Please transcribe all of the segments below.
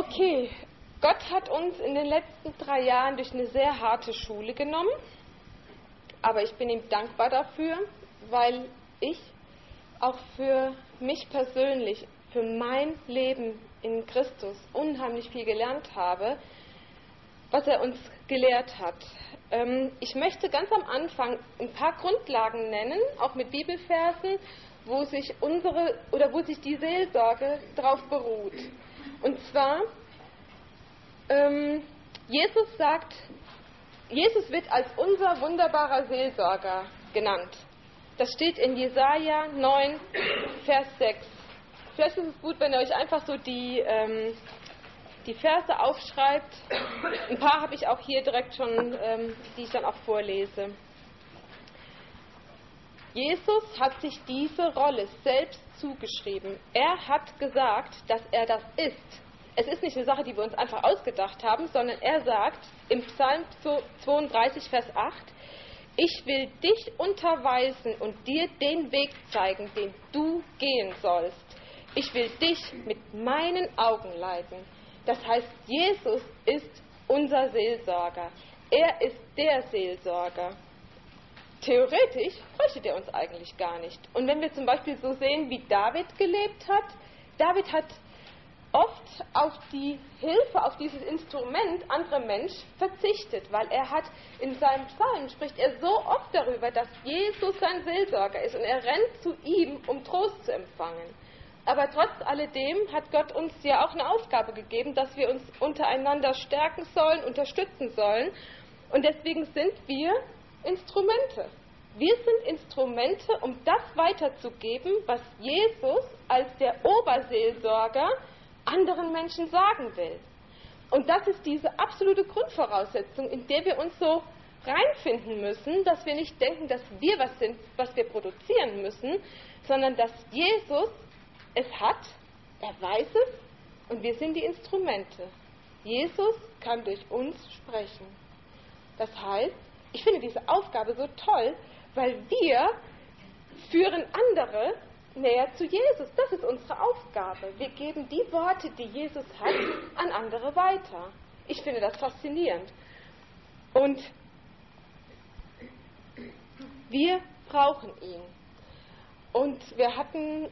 Okay, Gott hat uns in den letzten 3 Jahren durch eine sehr harte Schule genommen, aber ich bin ihm dankbar dafür, weil ich auch für mich persönlich, für mein Leben in Christus unheimlich viel gelernt habe, was er uns gelehrt hat. Ich möchte ganz am Anfang ein paar Grundlagen nennen, auch mit Bibelversen, wo sich die Seelsorge darauf beruht. Und zwar, Jesus wird als unser wunderbarer Seelsorger genannt. Das steht in Jesaja 9, Vers 6. Vielleicht ist es gut, wenn ihr euch einfach so die Verse aufschreibt. Ein paar habe ich auch hier direkt schon, die ich dann auch vorlese. Jesus hat sich diese Rolle selbst zugeschrieben. Er hat gesagt, dass er das ist. Es ist nicht eine Sache, die wir uns einfach ausgedacht haben, sondern er sagt im Psalm 32, Vers 8, ich will dich unterweisen und dir den Weg zeigen, den du gehen sollst. Ich will dich mit meinen Augen leiten. Das heißt, Jesus ist unser Seelsorger. Er ist der Seelsorger. Theoretisch bräuchte der uns eigentlich gar nicht. Und wenn wir zum Beispiel so sehen, wie David gelebt hat, David hat oft auf die Hilfe, auf dieses Instrument anderer Menschen verzichtet, weil er hat in seinem Psalm, spricht er so oft darüber, dass Jesus sein Seelsorger ist und er rennt zu ihm, um Trost zu empfangen. Aber trotz alledem hat Gott uns ja auch eine Aufgabe gegeben, dass wir uns untereinander stärken sollen, unterstützen sollen. Und deswegen sind wir Instrumente. Wir sind Instrumente, um das weiterzugeben, was Jesus als der Oberseelsorger anderen Menschen sagen will. Und das ist diese absolute Grundvoraussetzung, in der wir uns so reinfinden müssen, dass wir nicht denken, dass wir was sind, was wir produzieren müssen, sondern dass Jesus es hat, er weiß es und wir sind die Instrumente. Jesus kann durch uns sprechen. Das heißt, ich finde diese Aufgabe so toll, weil wir führen andere näher zu Jesus. Das ist unsere Aufgabe. Wir geben die Worte, die Jesus hat, an andere weiter. Ich finde das faszinierend. Und wir brauchen ihn. Und wir hatten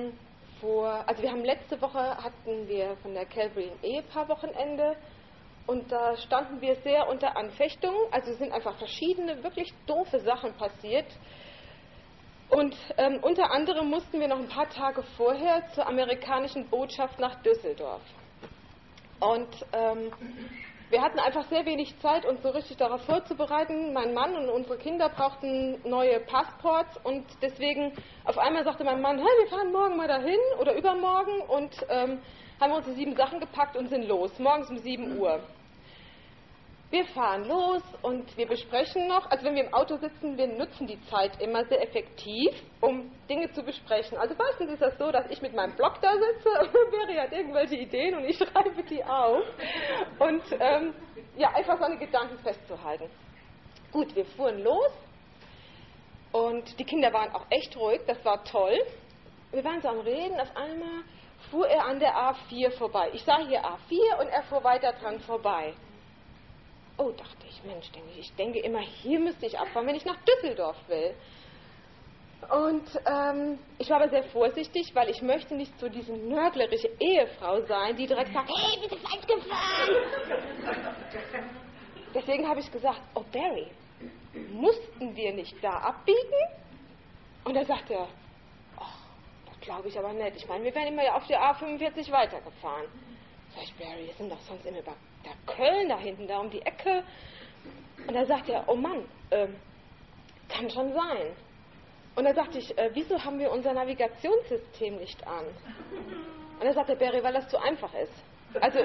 letzte Woche hatten wir von der Calvary ein Ehepaar-Wochenende und da standen wir sehr unter Anfechtung. Also es sind einfach verschiedene, wirklich doofe Sachen passiert. Und unter anderem mussten wir noch ein paar Tage vorher zur amerikanischen Botschaft nach Düsseldorf. Und wir hatten einfach sehr wenig Zeit, uns so richtig darauf vorzubereiten. Mein Mann und unsere Kinder brauchten neue Passports und deswegen auf einmal sagte mein Mann, hey, wir fahren morgen mal dahin oder übermorgen und haben unsere 7 Sachen gepackt und sind los, morgens um 7 Uhr. Wir fahren los und wir besprechen noch, also wenn wir im Auto sitzen, wir nutzen die Zeit immer sehr effektiv, um Dinge zu besprechen. Also meistens ist das so, dass ich mit meinem Blog da sitze und Mary hat irgendwelche Ideen und ich schreibe die auf und einfach so eine Gedanken festzuhalten. Gut, wir fuhren los und die Kinder waren auch echt ruhig, das war toll. Wir waren so am Reden, auf einmal fuhr er an der A4 vorbei. Ich sah hier A4 und er fuhr weiter dran vorbei. Oh, dachte ich, Mensch, ich denke immer, hier müsste ich abfahren, wenn ich nach Düsseldorf will. Und ich war aber sehr vorsichtig, weil ich möchte nicht so diese nörglerische Ehefrau sein, die direkt sagt, hey, bitte falsch gefahren. Deswegen habe ich gesagt, oh Barry, mussten wir nicht da abbiegen? Und dann sagte er, ach, das glaube ich aber nicht. Ich meine, wir wären immer ja auf der A45 weitergefahren. Sag ich, Barry, wir sind doch sonst immer über der Köln da hinten, da um die Ecke. Und da sagt er, oh Mann, kann schon sein. Und dann sagte ich, wieso haben wir unser Navigationssystem nicht an? Und dann sagt der Barry, weil das zu einfach ist. Also,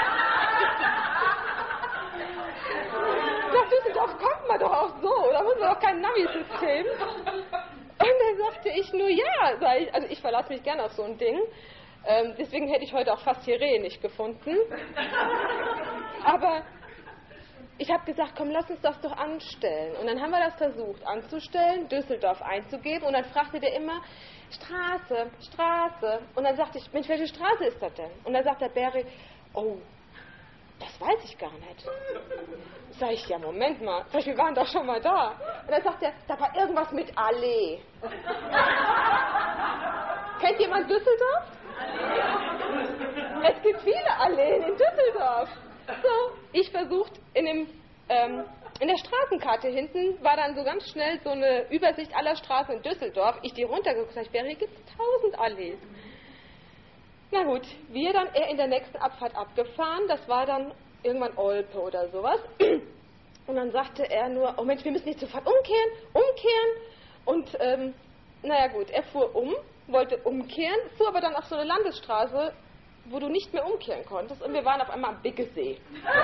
nach Düsseldorf kommt man doch auch so, da muss man doch kein Navi-System. Und dann sagte ich nur, ja, also ich verlasse mich gerne auf so ein Ding. Deswegen hätte ich heute auch fast hier Rehe nicht gefunden. Aber ich habe gesagt, komm, lass uns das doch anstellen. Und dann haben wir das versucht anzustellen, Düsseldorf einzugeben. Und dann fragte der immer, Straße, Straße. Und dann sagte ich, Mensch, welche Straße ist das denn? Und dann sagt der Barry, oh, das weiß ich gar nicht. Sag ich, ja, Moment mal. Sag ich, wir waren doch schon mal da. Und dann sagt er, da war irgendwas mit Allee. Kennt jemand Düsseldorf? Es gibt viele Alleen in Düsseldorf. So, ich versucht in der Straßenkarte hinten war dann so ganz schnell so eine Übersicht aller Straßen in Düsseldorf. Ich die runtergeguckt, sag ich, hier gibt es 1000 Allees. Na gut, wir dann in der nächsten Abfahrt abgefahren, das war dann irgendwann Olpe oder sowas. Und dann sagte er nur, oh Mensch, wir müssen jetzt sofort umkehren. Und naja gut, er fuhr wollte umkehren, fuhr aber dann auf so eine Landesstraße, wo du nicht mehr umkehren konntest. Und wir waren auf einmal am Biggesee.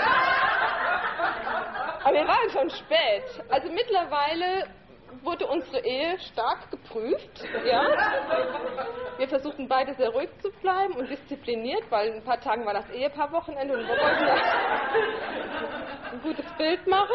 Aber wir waren schon spät. Also mittlerweile wurde unsere Ehe stark geprüft. Ja? Wir versuchten beide sehr ruhig zu bleiben und diszipliniert, weil in ein paar Tagen war das Ehepaarwochenende und wir wollten ja ein gutes Bild machen.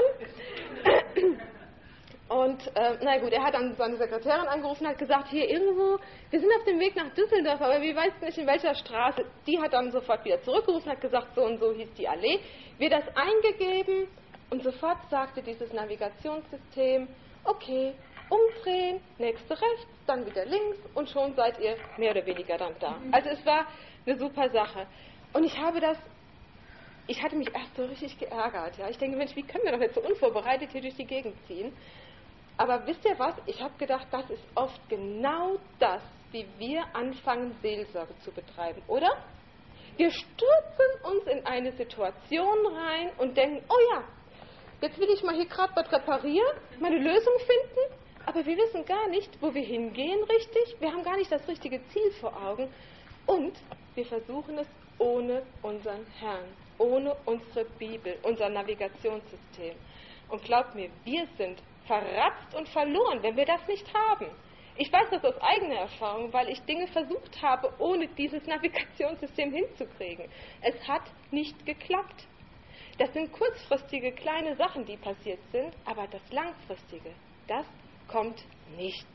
Und na gut, er hat dann seine Sekretärin angerufen und hat gesagt, hier irgendwo, wir sind auf dem Weg nach Düsseldorf, aber wir wissen nicht in welcher Straße. Die hat dann sofort wieder zurückgerufen und hat gesagt, so und so hieß die Allee. Wir das eingegeben und sofort sagte dieses Navigationssystem, okay, umdrehen, nächste rechts, dann wieder links und schon seid ihr mehr oder weniger dann da. Also es war eine super Sache. Und ich hatte mich erst so richtig geärgert. Ja? Ich denke, Mensch, wie können wir doch jetzt so unvorbereitet hier durch die Gegend ziehen? Aber wisst ihr was? Ich habe gedacht, das ist oft genau das, wie wir anfangen, Seelsorge zu betreiben, oder? Wir stürzen uns in eine Situation rein und denken, oh ja, jetzt will ich mal hier gerade was reparieren, meine Lösung finden, aber wir wissen gar nicht, wo wir hingehen richtig, wir haben gar nicht das richtige Ziel vor Augen und wir versuchen es ohne unseren Herrn, ohne unsere Bibel, unser Navigationssystem. Und glaubt mir, wir sind verratzt und verloren, wenn wir das nicht haben. Ich weiß das aus eigener Erfahrung, weil ich Dinge versucht habe, ohne dieses Navigationssystem hinzukriegen. Es hat nicht geklappt. Das sind kurzfristige kleine Sachen, die passiert sind, aber das Langfristige, das kommt nicht.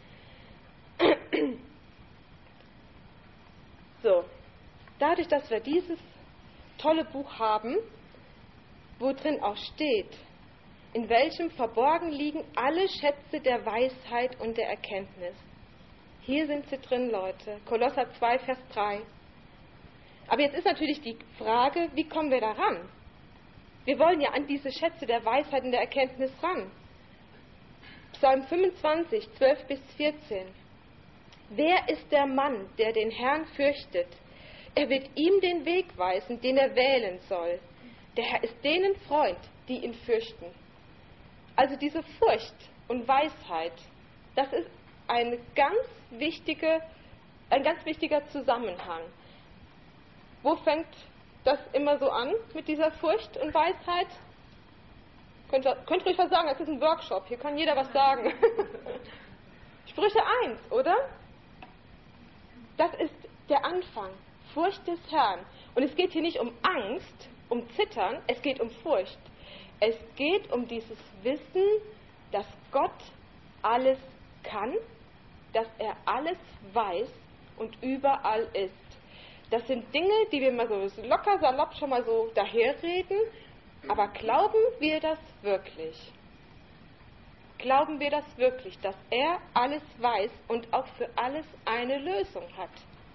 So, dadurch, dass wir dieses tolle Buch haben, wo drin auch steht, in welchem verborgen liegen alle Schätze der Weisheit und der Erkenntnis. Hier sind sie drin, Leute. Kolosser 2, Vers 3. Aber jetzt ist natürlich die Frage, wie kommen wir da ran? Wir wollen ja an diese Schätze der Weisheit und der Erkenntnis ran. Psalm 25, 12 bis 14. Wer ist der Mann, der den Herrn fürchtet? Er wird ihm den Weg weisen, den er wählen soll. Der Herr ist denen Freund, die ihn fürchten. Also diese Furcht und Weisheit, das ist ein ganz wichtiger Zusammenhang. Wo fängt das immer so an mit dieser Furcht und Weisheit? Könnt ruhig was sagen, es ist ein Workshop, hier kann jeder was sagen. Sprüche 1, oder? Das ist der Anfang, Furcht des Herrn. Und es geht hier nicht um Angst, um Zittern, es geht um Furcht. Es geht um dieses Wissen, dass Gott alles kann, dass er alles weiß und überall ist. Das sind Dinge, die wir mal so locker salopp schon mal so daherreden, aber glauben wir das wirklich? Glauben wir das wirklich, dass er alles weiß und auch für alles eine Lösung hat?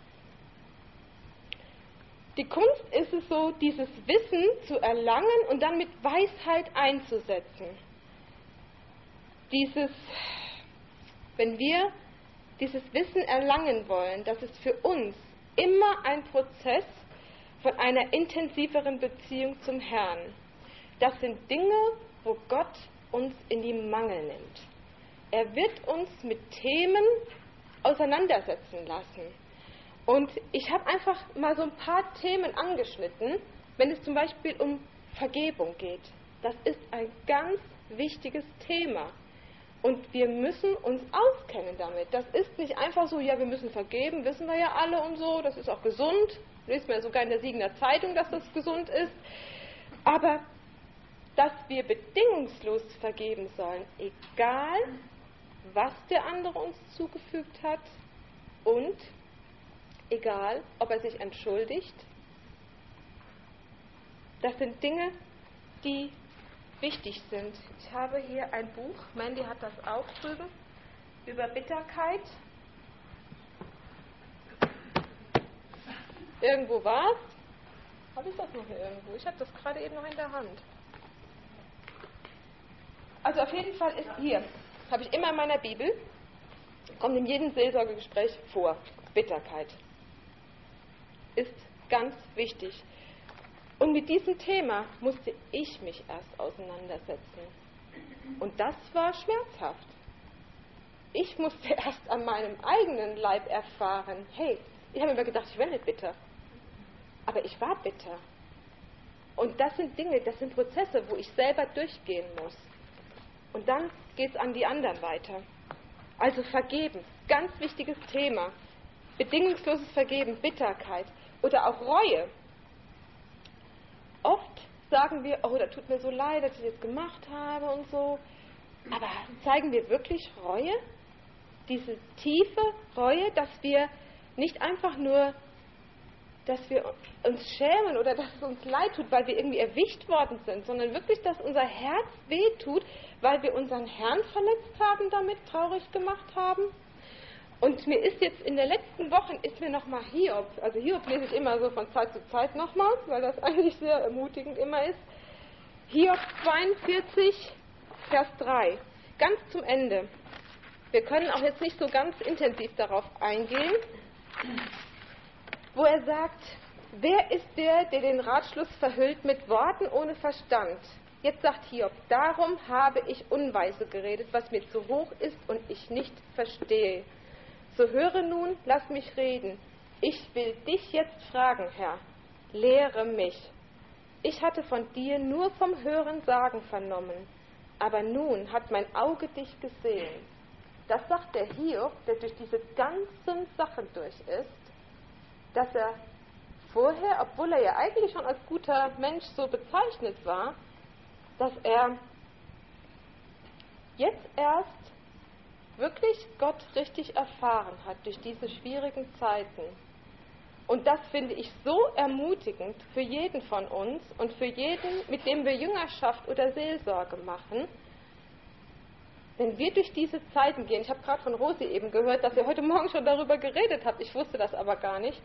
Die Kunst ist es so, dieses Wissen zu erlangen und dann mit Weisheit einzusetzen. Wenn wir dieses Wissen erlangen wollen, das ist für uns immer ein Prozess von einer intensiveren Beziehung zum Herrn. Das sind Dinge, wo Gott uns in die Mangel nimmt. Er wird uns mit Themen auseinandersetzen lassen. Und ich habe einfach mal so ein paar Themen angeschnitten, wenn es zum Beispiel um Vergebung geht. Das ist ein ganz wichtiges Thema. Und wir müssen uns auskennen damit. Das ist nicht einfach so, ja, wir müssen vergeben, wissen wir ja alle und so, das ist auch gesund. Lesen wir sogar in der Siegener Zeitung, dass das gesund ist. Aber dass wir bedingungslos vergeben sollen, egal was der andere uns zugefügt hat und egal, ob er sich entschuldigt Das sind Dinge, die wichtig sind. Ich habe hier ein Buch, Mandy hat das auch drüben, über Bitterkeit. Irgendwo war es. Habe ich das noch hier irgendwo? Ich habe das gerade eben noch in der Hand. Also auf jeden Fall ist hier, habe ich immer in meiner Bibel, kommt in jedem Seelsorgegespräch vor, Bitterkeit. Ist ganz wichtig. Und mit diesem Thema musste ich mich erst auseinandersetzen. Und das war schmerzhaft. Ich musste erst an meinem eigenen Leib erfahren, hey, ich habe immer gedacht, ich wäre nicht bitter. Aber ich war bitter. Und das sind Dinge, das sind Prozesse, wo ich selber durchgehen muss. Und dann geht es an die anderen weiter. Also vergeben, ganz wichtiges Thema. Bedingungsloses Vergeben, Bitterkeit oder auch Reue. Oft sagen wir, oh, das tut mir so leid, dass ich das gemacht habe und so. Aber zeigen wir wirklich Reue? Diese tiefe Reue, dass wir nicht einfach nur, dass wir uns schämen oder dass es uns leid tut, weil wir irgendwie erwischt worden sind, sondern wirklich, dass unser Herz wehtut, weil wir unseren Herrn verletzt haben, damit traurig gemacht haben. Und mir ist jetzt in den letzten Wochen ist mir nochmal Hiob, also Hiob lese ich immer so von Zeit zu Zeit nochmal, weil das eigentlich sehr ermutigend immer ist. Hiob 42, Vers 3, ganz zum Ende. Wir können auch jetzt nicht so ganz intensiv darauf eingehen, wo er sagt, wer ist der den Ratschluss verhüllt mit Worten ohne Verstand? Jetzt sagt Hiob, darum habe ich unweise geredet, was mir zu hoch ist und ich nicht verstehe. So höre nun, lass mich reden. Ich will dich jetzt fragen, Herr, lehre mich. Ich hatte von dir nur vom Hörensagen vernommen, aber nun hat mein Auge dich gesehen. Das sagt der Hiob, der durch diese ganzen Sachen durch ist, dass er vorher, obwohl er ja eigentlich schon als guter Mensch so bezeichnet war, dass er jetzt erst wirklich Gott richtig erfahren hat durch diese schwierigen Zeiten. Und das finde ich so ermutigend für jeden von uns und für jeden, mit dem wir Jüngerschaft oder Seelsorge machen, wenn wir durch diese Zeiten gehen. Ich habe gerade von Rosi eben gehört, dass ihr heute Morgen schon darüber geredet habt, ich wusste das aber gar nicht,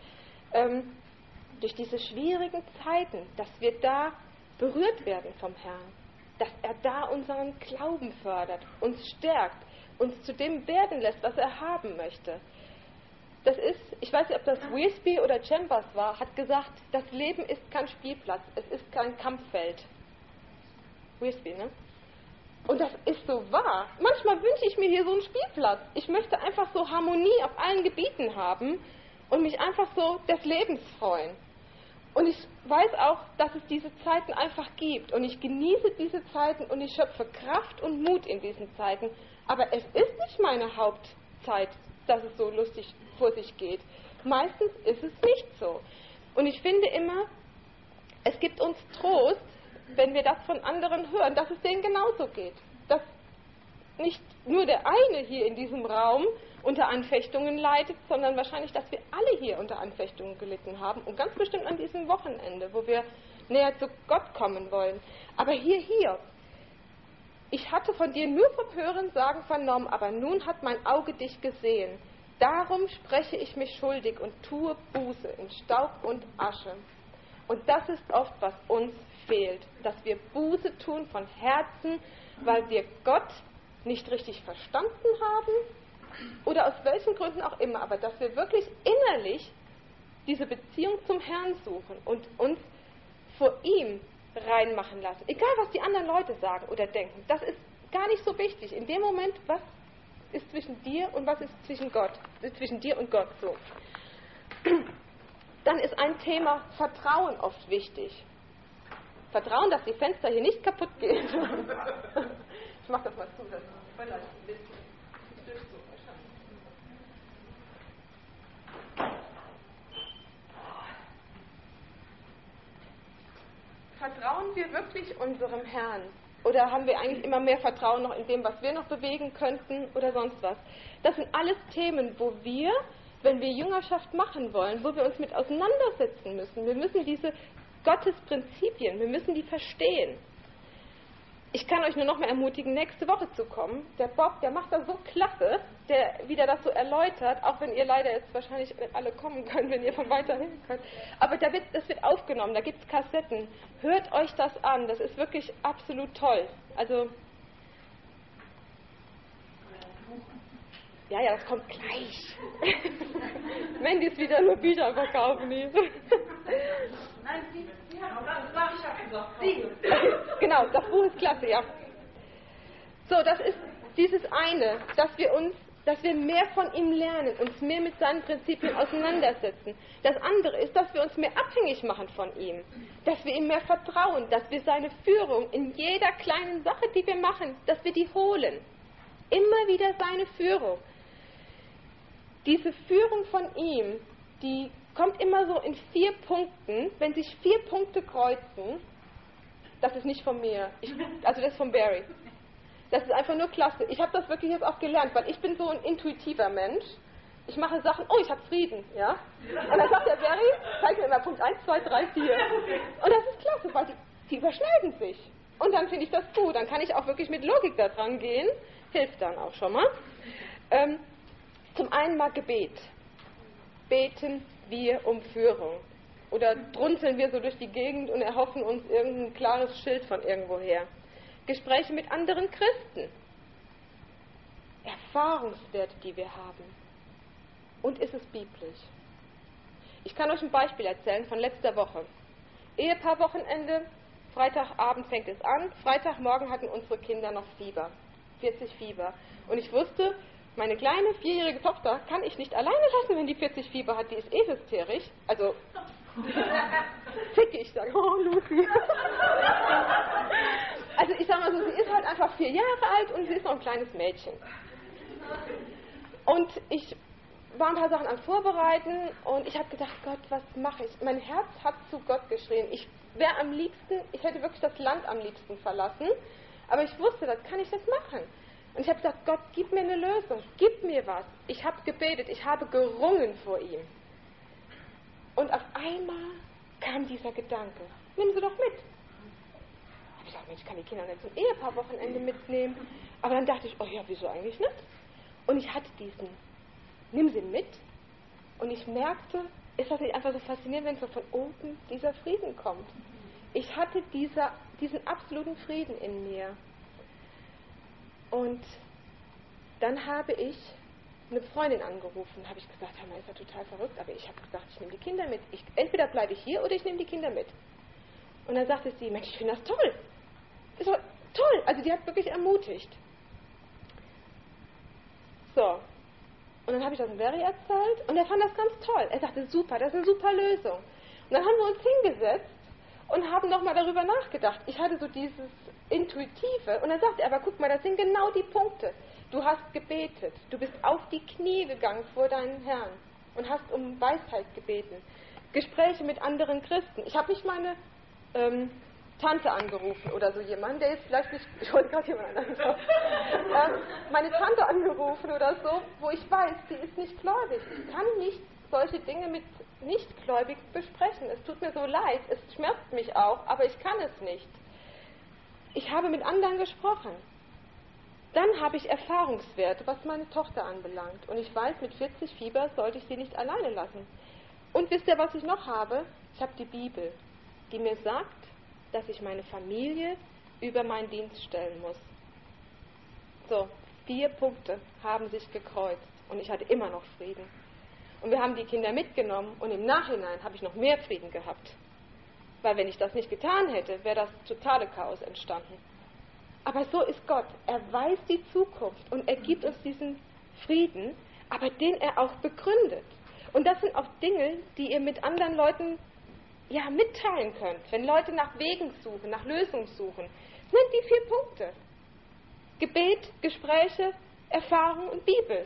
durch diese schwierigen Zeiten, dass wir da berührt werden vom Herrn, dass er da unseren Glauben fördert, uns stärkt, uns zu dem werden lässt, was er haben möchte. Das ist, ich weiß nicht, ob das Wiersbe oder Chambers war, hat gesagt, das Leben ist kein Spielplatz, es ist kein Kampffeld. Wiersbe, ne? Und das ist so wahr. Manchmal wünsche ich mir hier so einen Spielplatz. Ich möchte einfach so Harmonie auf allen Gebieten haben und mich einfach so des Lebens freuen. Und ich weiß auch, dass es diese Zeiten einfach gibt. Und ich genieße diese Zeiten und ich schöpfe Kraft und Mut in diesen Zeiten. Aber es ist nicht meine Hauptzeit, dass es so lustig vor sich geht. Meistens ist es nicht so. Und ich finde immer, es gibt uns Trost, wenn wir das von anderen hören, dass es denen genauso geht. Dass nicht nur der eine hier in diesem Raum unter Anfechtungen leidet, sondern wahrscheinlich, dass wir alle hier unter Anfechtungen gelitten haben und ganz bestimmt an diesem Wochenende, wo wir näher zu Gott kommen wollen. Aber hier, ich hatte von dir nur vom Hörensagen vernommen, aber nun hat mein Auge dich gesehen. Darum spreche ich mich schuldig und tue Buße in Staub und Asche. Und das ist oft, was uns fehlt, dass wir Buße tun von Herzen, weil wir Gott nicht richtig verstanden haben oder aus welchen Gründen auch immer, aber dass wir wirklich innerlich diese Beziehung zum Herrn suchen und uns vor ihm reinmachen lassen. Egal, was die anderen Leute sagen oder denken, das ist gar nicht so wichtig. In dem Moment, was ist zwischen dir und was ist zwischen dir und Gott so. Dann ist ein Thema Vertrauen oft wichtig. Vertrauen, dass die Fenster hier nicht kaputt gehen. Ich mache das mal zu, das ist vielleicht ein bisschen Durchzug wahrscheinlich. Vertrauen wir wirklich unserem Herrn? Oder haben wir eigentlich immer mehr Vertrauen noch in dem, was wir noch bewegen könnten oder sonst was? Das sind alles Themen, wo wir, wenn wir Jüngerschaft machen wollen, wo wir uns mit auseinandersetzen müssen. Wir müssen diese Gottes Prinzipien, wir müssen die verstehen. Ich kann euch nur noch mal ermutigen, nächste Woche zu kommen. Der Bob, der macht das so klasse, der wieder das so erläutert, auch wenn ihr leider jetzt wahrscheinlich nicht alle kommen könnt, wenn ihr von weiter hin könnt. Aber das wird aufgenommen, da gibt es Kassetten. Hört euch das an, das ist wirklich absolut toll. Also, ja, das kommt gleich. Wenn die es wieder nur Bücher verkaufen. Nein, genau, das Buch ist klasse, ja. So, das ist dieses eine, dass wir mehr von ihm lernen, uns mehr mit seinen Prinzipien auseinandersetzen. Das andere ist, dass wir uns mehr abhängig machen von ihm, dass wir ihm mehr vertrauen, dass wir seine Führung in jeder kleinen Sache, die wir machen, dass wir die holen. Immer wieder seine Führung. Diese Führung von ihm, die kommt immer so in 4 Punkten. Wenn sich 4 Punkte kreuzen, das ist nicht von mir, also das ist von Barry. Das ist einfach nur klasse. Ich habe das wirklich jetzt auch gelernt, weil ich bin so ein intuitiver Mensch. Ich mache Sachen, oh, ich habe Frieden, ja. Und dann sagt der Barry, zeigt mir immer Punkt 1, 2, 3, 4. Und das ist klasse, weil die überschneiden sich. Und dann finde ich das gut. Dann kann ich auch wirklich mit Logik da dran gehen. Hilft dann auch schon mal. Zum einen mal Gebet. Beten wir um Führung. Oder drunzeln wir so durch die Gegend und erhoffen uns irgendein klares Schild von irgendwoher. Gespräche mit anderen Christen. Erfahrungswerte, die wir haben. Und ist es biblisch? Ich kann euch ein Beispiel erzählen von letzter Woche. Ehepaarwochenende, Freitagabend fängt es an, Freitagmorgen hatten unsere Kinder noch Fieber, 40 Fieber. Und ich wusste, meine kleine 4-jährige Tochter kann ich nicht alleine lassen, wenn die 40 Fieber hat, die ist hysterisch. Also, zickig, sage oh Lucy. Also ich sage mal so, sie ist halt einfach 4 Jahre alt und sie ist noch ein kleines Mädchen. Und ich war ein paar Sachen am Vorbereiten und ich habe gedacht, Gott, was mache ich? Mein Herz hat zu Gott geschrien. Ich hätte wirklich das Land am liebsten verlassen, aber ich wusste, das kann ich nicht machen. Und ich habe gesagt, Gott, gib mir eine Lösung, gib mir was. Ich habe gebetet, ich habe gerungen vor ihm. Und auf einmal kam dieser Gedanke, nimm sie doch mit. Ich dachte, Mensch, ich kann die Kinder nicht zum Ehepaarwochenende mitnehmen. Aber dann dachte ich, oh ja, wieso eigentlich nicht? Und ich hatte nimm sie mit. Und ich merkte, ist das nicht einfach so faszinierend, wenn so von oben dieser Frieden kommt. Ich hatte diesen absoluten Frieden in mir. Und dann habe ich eine Freundin angerufen, habe ich gesagt, hör mal, ist ja total verrückt, aber ich habe gesagt, ich nehme die Kinder mit. Entweder bleibe ich hier oder ich nehme die Kinder mit. Und dann sagte sie, Mensch, ich finde das toll. Das war toll. Also die hat wirklich ermutigt. So. Und dann habe ich das dem Barry erzählt und er fand das ganz toll. Er sagte, super, das ist eine super Lösung. Und dann haben wir uns hingesetzt und haben nochmal darüber nachgedacht. Ich hatte so dieses Intuitive und dann sagte er, aber guck mal, das sind genau die Punkte. Du hast gebetet, du bist auf die Knie gegangen vor deinen Herrn und hast um Weisheit gebeten. Gespräche mit anderen Christen. Ich habe nicht meine Tante angerufen oder so jemand, der jetzt vielleicht nicht, ich wollte gerade jemand anderen meine Tante angerufen oder so, wo ich weiß, sie ist nicht gläubig. Ich kann nicht solche Dinge mit Nichtgläubigen besprechen. Es tut mir so leid, es schmerzt mich auch, aber ich kann es nicht. Ich habe mit anderen gesprochen. Dann habe ich Erfahrungswerte, was meine Tochter anbelangt. Und ich weiß, mit 40 Fieber sollte ich sie nicht alleine lassen. Und wisst ihr, was ich noch habe? Ich habe die Bibel, die mir sagt, dass ich meine Familie über meinen Dienst stellen muss. So, 4 Punkte haben sich gekreuzt und ich hatte immer noch Frieden. Und wir haben die Kinder mitgenommen und im Nachhinein habe ich noch mehr Frieden gehabt. Weil wenn ich das nicht getan hätte, wäre das totale Chaos entstanden. Aber so ist Gott. Er weiß die Zukunft und er gibt uns diesen Frieden, aber den er auch begründet. Und das sind auch Dinge, die ihr mit anderen Leuten mitteilen könnt. Wenn Leute nach Wegen suchen, nach Lösungen suchen, nennt die 4 Punkte. Gebet, Gespräche, Erfahrung und Bibel.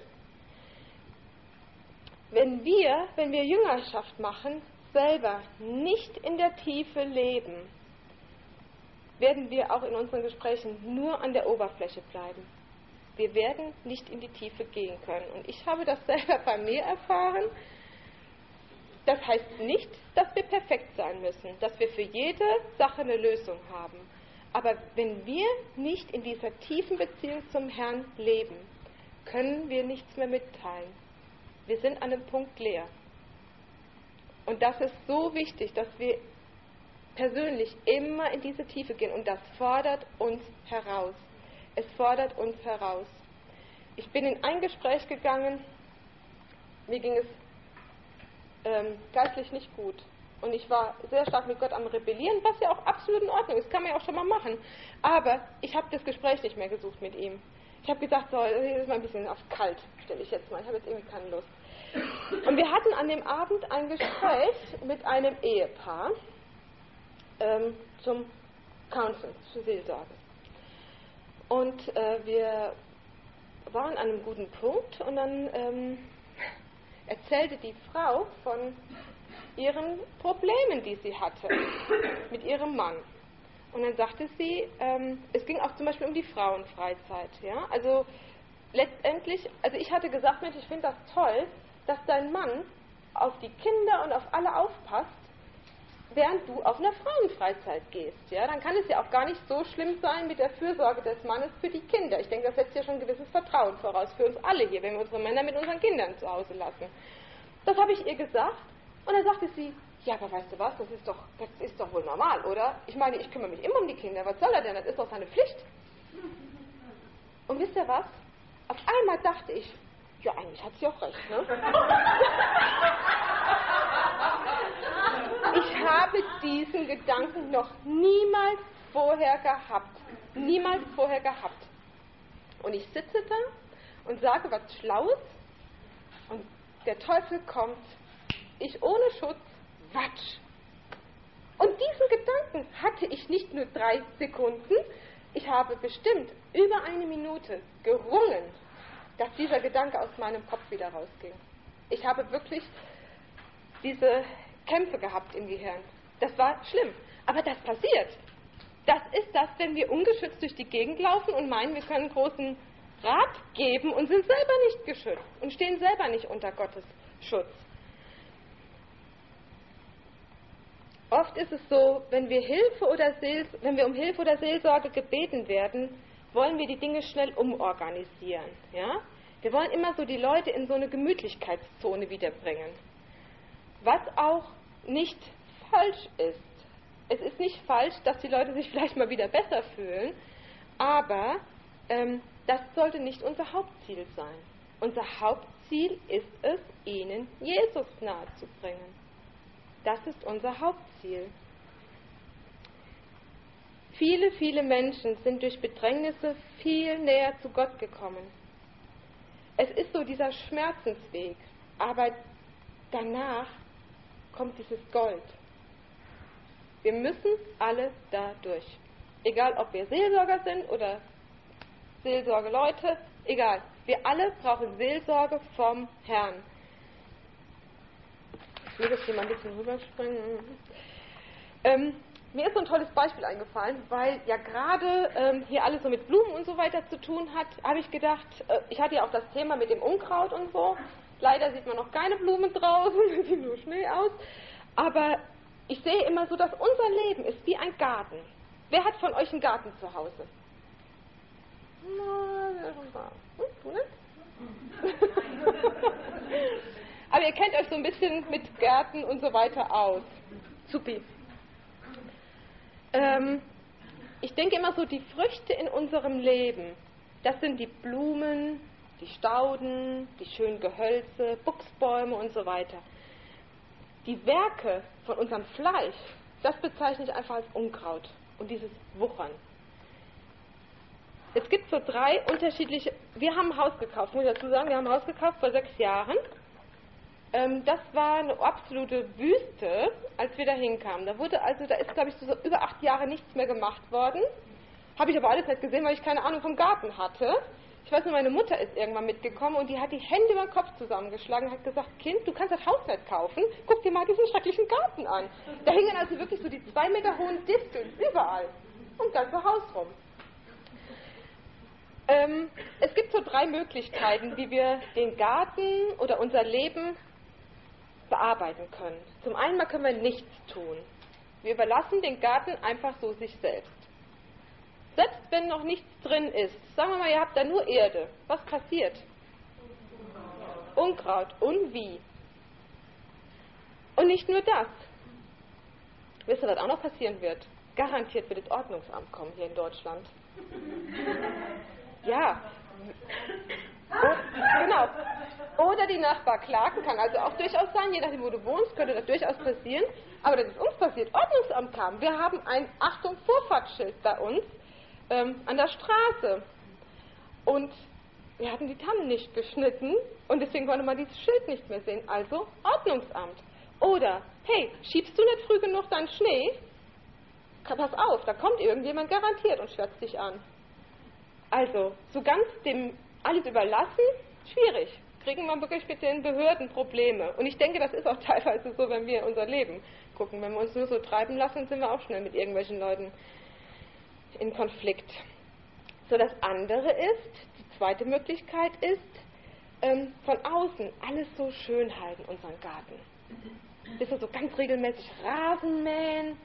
Wenn wir Jüngerschaft machen, selber nicht in der Tiefe leben, werden wir auch in unseren Gesprächen nur an der Oberfläche bleiben. Wir werden nicht in die Tiefe gehen können. Und ich habe das selber bei mir erfahren. Das heißt nicht, dass wir perfekt sein müssen, dass wir für jede Sache eine Lösung haben. Aber wenn wir nicht in dieser tiefen Beziehung zum Herrn leben, können wir nichts mehr mitteilen. Wir sind an einem Punkt leer. Und das ist so wichtig, dass wir persönlich immer in diese Tiefe gehen. Und das fordert uns heraus. Es fordert uns heraus. Ich bin in ein Gespräch gegangen, mir ging es geistlich nicht gut. Und ich war sehr stark mit Gott am Rebellieren, was ja auch absolut in Ordnung ist, kann man ja auch schon mal machen. Aber ich habe das Gespräch nicht mehr gesucht mit ihm. Ich habe gesagt, so, hier ist mal ein bisschen auf kalt, stelle ich jetzt mal. Ich habe jetzt irgendwie keine Lust. Und wir hatten an dem Abend ein Gespräch mit einem Ehepaar zum Counseling, zur Seelsorge. Und wir waren an einem guten Punkt und dann erzählte die Frau von ihren Problemen, die sie hatte mit ihrem Mann. Und dann sagte sie, es ging auch zum Beispiel um die Frauenfreizeit. Ja? Also letztendlich, also ich hatte gesagt, Mensch, ich finde das toll, dass dein Mann auf die Kinder und auf alle aufpasst, während du auf einer Frauenfreizeit gehst. Ja? Dann kann es ja auch gar nicht so schlimm sein mit der Fürsorge des Mannes für die Kinder. Ich denke, das setzt ja schon ein gewisses Vertrauen voraus für uns alle hier, wenn wir unsere Männer mit unseren Kindern zu Hause lassen. Das habe ich ihr gesagt und dann sagte sie, ja, aber weißt du was, das ist doch wohl normal, oder? Ich meine, ich kümmere mich immer um die Kinder, was soll er denn? Das ist doch seine Pflicht. Und wisst ihr was? Auf einmal dachte ich, ja, eigentlich hat sie auch recht, ne? Ich habe diesen Gedanken noch niemals vorher gehabt. Niemals vorher gehabt. Und ich sitze da und sage was Schlaues und der Teufel kommt, ich ohne Schutz, watsch. Und diesen Gedanken hatte ich nicht nur 3 Sekunden, ich habe bestimmt über 1 Minute gerungen, dass dieser Gedanke aus meinem Kopf wieder rausging. Ich habe wirklich diese Kämpfe gehabt im Gehirn. Das war schlimm. Aber das passiert. Das ist das, wenn wir ungeschützt durch die Gegend laufen und meinen, wir können großen Rat geben und sind selber nicht geschützt und stehen selber nicht unter Gottes Schutz. Oft ist es so, wenn wir um Hilfe oder Seelsorge gebeten werden, wollen wir die Dinge schnell umorganisieren. Ja? Wir wollen immer so die Leute in so eine Gemütlichkeitszone wiederbringen. Was auch nicht falsch ist. Es ist nicht falsch, dass die Leute sich vielleicht mal wieder besser fühlen, aber das sollte nicht unser Hauptziel sein. Unser Hauptziel ist es, ihnen Jesus nahezubringen. Das ist unser Hauptziel. Viele, viele Menschen sind durch Bedrängnisse viel näher zu Gott gekommen. Es ist so dieser Schmerzensweg, aber danach kommt dieses Gold. Wir müssen alle da durch. Egal, ob wir Seelsorger sind oder Seelsorgeleute, egal. Wir alle brauchen Seelsorge vom Herrn. Ich will jetzt hier mal ein bisschen rüberspringen. Mir ist so ein tolles Beispiel eingefallen, weil ja gerade hier alles so mit Blumen und so weiter zu tun hat, habe ich gedacht, ich hatte ja auch das Thema mit dem Unkraut und so. Leider sieht man noch keine Blumen draußen, es sieht nur Schnee aus. Aber ich sehe immer so, dass unser Leben ist wie ein Garten. Wer hat von euch einen Garten zu Hause? Na, ja, schon da. Du nicht? Aber ihr kennt euch so ein bisschen mit Gärten und so weiter aus. Supi. Ich denke immer so, die Früchte in unserem Leben, das sind die Blumen, die Stauden, die schönen Gehölze, Buchsbäume und so weiter. Die Werke von unserem Fleisch, das bezeichne ich einfach als Unkraut und dieses Wuchern. Es gibt so 3 unterschiedliche, wir haben ein Haus gekauft, muss ich dazu sagen, wir haben ein Haus gekauft vor 6 Jahren. Das war eine absolute Wüste, als wir da hinkamen. Da ist, glaube ich, so über 8 Jahre nichts mehr gemacht worden. Habe ich aber alles nicht gesehen, weil ich keine Ahnung vom Garten hatte. Ich weiß nur, meine Mutter ist irgendwann mitgekommen und die hat die Hände über den Kopf zusammengeschlagen und hat gesagt, Kind, du kannst das Haus nicht kaufen, guck dir mal diesen schrecklichen Garten an. Da hingen also wirklich so die 2 Meter hohen Disteln überall, ums ganze Haus rum. Es gibt so 3 Möglichkeiten, wie wir den Garten oder unser Leben bearbeiten können. Zum einen mal können wir nichts tun. Wir überlassen den Garten einfach so sich selbst. Selbst wenn noch nichts drin ist, sagen wir mal, ihr habt da nur Erde, was passiert? Unkraut. Und wie? Und nicht nur das. Wisst ihr, was auch noch passieren wird? Garantiert wird das Ordnungsamt kommen hier in Deutschland. Ja. Genau. Oder die Nachbar klagen, kann also auch durchaus sein, je nachdem wo du wohnst, könnte das durchaus passieren. Aber das ist uns passiert. Ordnungsamt kam. Wir haben ein, Achtung, Vorfahrtsschild bei uns an der Straße. Und wir hatten die Tannen nicht geschnitten und deswegen konnte man dieses Schild nicht mehr sehen. Also Ordnungsamt. Oder, hey, schiebst du nicht früh genug deinen Schnee? Pass auf, da kommt irgendjemand garantiert und schwärzt dich an. Also, so ganz dem alles überlassen, schwierig. Kriegen wir wirklich mit den Behörden Probleme. Und ich denke, das ist auch teilweise so, wenn wir unser Leben gucken. Wenn wir uns nur so treiben lassen, sind wir auch schnell mit irgendwelchen Leuten in Konflikt. So, das andere ist, die zweite Möglichkeit ist, von außen alles so schön halten, unseren Garten. Das ist so ganz regelmäßig Rasenmähen.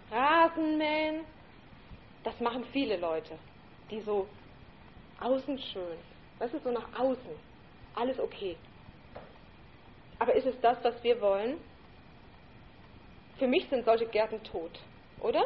Das machen viele Leute, die so außen schön, das ist so nach außen, alles okay. Aber ist es das, was wir wollen? Für mich sind solche Gärten tot, oder?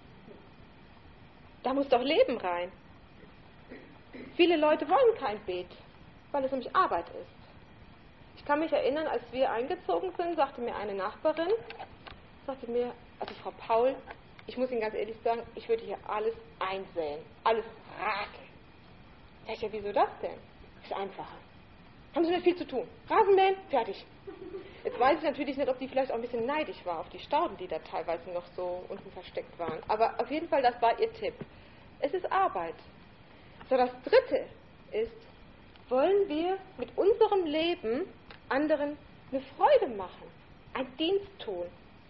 Da muss doch Leben rein. Viele Leute wollen kein Beet, weil es nämlich Arbeit ist. Ich kann mich erinnern, als wir eingezogen sind, sagte mir eine Nachbarin, also Frau Paul, ich muss Ihnen ganz ehrlich sagen, ich würde hier alles einsäen, alles rakeln. Sag ich, ja, wieso das denn? Ist einfacher. Haben Sie nicht viel zu tun. Rasenmähen, fertig. Jetzt weiß ich natürlich nicht, ob die vielleicht auch ein bisschen neidisch war auf die Stauden, die da teilweise noch so unten versteckt waren. Aber auf jeden Fall, das war ihr Tipp. Es ist Arbeit. So, das Dritte ist, wollen wir mit unserem Leben anderen eine Freude machen, einen Dienst tun.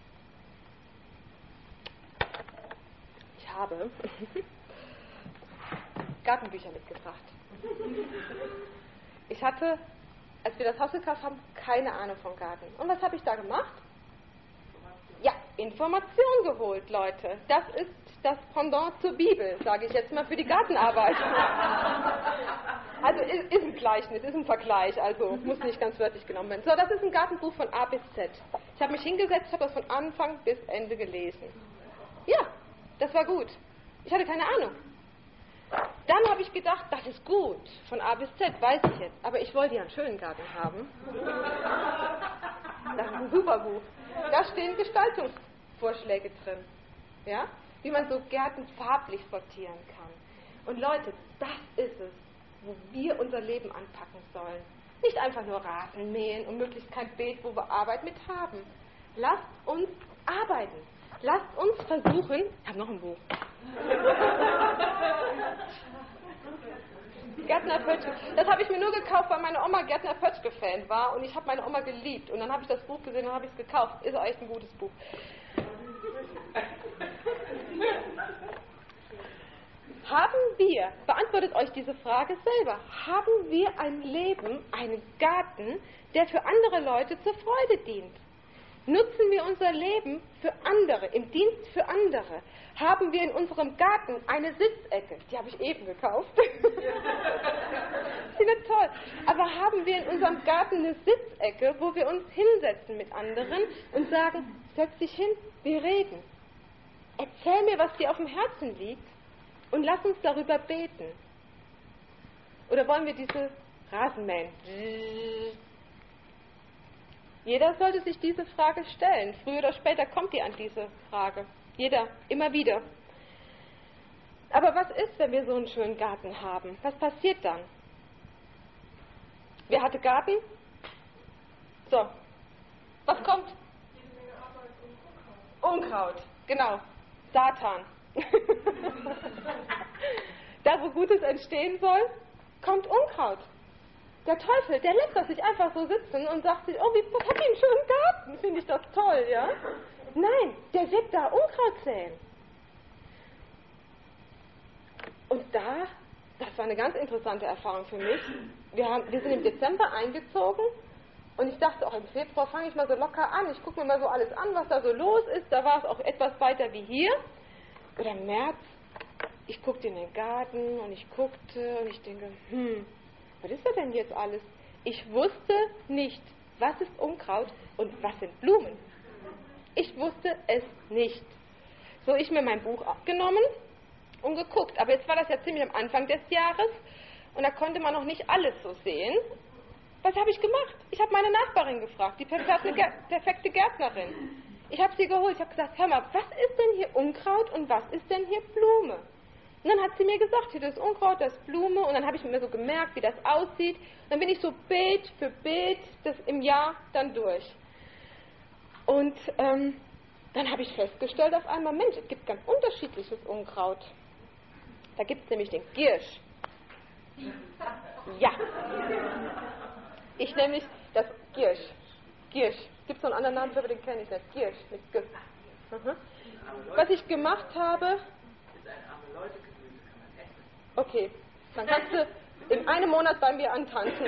Ich habe Gartenbücher mitgebracht. Ich hatte, als wir das Haus gekauft haben, keine Ahnung vom Garten. Und was habe ich da gemacht? Ja, Information geholt, Leute. Das ist das Pendant zur Bibel, sage ich jetzt mal, für die Gartenarbeit. Also ist ein Gleichnis, ist ein Vergleich, also muss nicht ganz wörtlich genommen werden. So, das ist ein Gartenbuch von A bis Z. Ich habe mich hingesetzt, habe das von Anfang bis Ende gelesen. Ja, das war gut. Ich hatte keine Ahnung. Dann habe ich gedacht, das ist gut, von A bis Z, weiß ich jetzt. Aber ich wollte ja einen schönen Garten haben. Das ist ein super Buch. Da stehen Gestaltungsvorschläge drin, ja? Wie man so Gärten farblich sortieren kann. Und Leute, das ist es, wo wir unser Leben anpacken sollen. Nicht einfach nur Rasen mähen und möglichst kein Beet, wo wir Arbeit mit haben. Lasst uns arbeiten. Lasst uns versuchen, ich habe noch ein Buch. Gärtner Pötschke. Das habe ich mir nur gekauft, weil meine Oma Gärtner Pötschke-Fan war und ich habe meine Oma geliebt. Und dann habe ich das Buch gesehen und habe ich es gekauft. Ist auch echt ein gutes Buch. Haben wir, beantwortet euch diese Frage selber, haben wir ein Leben, einen Garten, der für andere Leute zur Freude dient? Nutzen wir unser Leben für andere, im Dienst für andere? Haben wir in unserem Garten eine Sitzecke? Die habe ich eben gekauft. Ist die nicht toll? Aber haben wir in unserem Garten eine Sitzecke, wo wir uns hinsetzen mit anderen und sagen, setz dich hin, wir reden. Erzähl mir, was dir auf dem Herzen liegt und lass uns darüber beten. Oder wollen wir diese Rasenmähen? Jeder sollte sich diese Frage stellen. Früher oder später kommt ihr an diese Frage. Jeder, immer wieder. Aber was ist, wenn wir so einen schönen Garten haben? Was passiert dann? Wer hatte Garten? So. Was kommt? Unkraut. Genau. Satan. Da, wo Gutes entstehen soll, kommt Unkraut. Der Teufel, der lässt das nicht einfach so sitzen und sagt sich, oh, was hat die einen schönen Garten, finde ich das toll, ja? Nein, der wird da Unkraut säen. Und das war eine ganz interessante Erfahrung für mich. Wir sind im Dezember eingezogen Und ich dachte auch, im Februar fange ich mal so locker an. Ich gucke mir mal so alles an, was da so los ist. Da war es auch etwas weiter wie hier. Oder im März, ich guckte in den Garten und ich guckte und ich denke, was ist das denn jetzt alles? Ich wusste nicht, was ist Unkraut und was sind Blumen. Ich wusste es nicht. So, ich mir mein Buch abgenommen und geguckt. Aber jetzt war das ja ziemlich am Anfang des Jahres und da konnte man noch nicht alles so sehen. Was habe ich gemacht? Ich habe meine Nachbarin gefragt, die perfekte Gärtnerin. Ich habe sie geholt, ich habe gesagt, hör mal, was ist denn hier Unkraut und was ist denn hier Blume? Und dann hat sie mir gesagt, hier das Unkraut, das Blume. Und dann habe ich mir so gemerkt, wie das aussieht. Dann bin ich so Beet für Beet das im Jahr dann durch. Und dann habe ich festgestellt auf einmal, Mensch, es gibt ganz unterschiedliches Unkraut. Da gibt es nämlich den Giersch. Ja. Ich nämlich das Giersch. Giersch. Gibt es noch einen anderen Namen, aber den kenne ich nicht. Giersch mit G. Was ich gemacht habe... Okay, dann kannst du in einem Monat bei mir antanzen.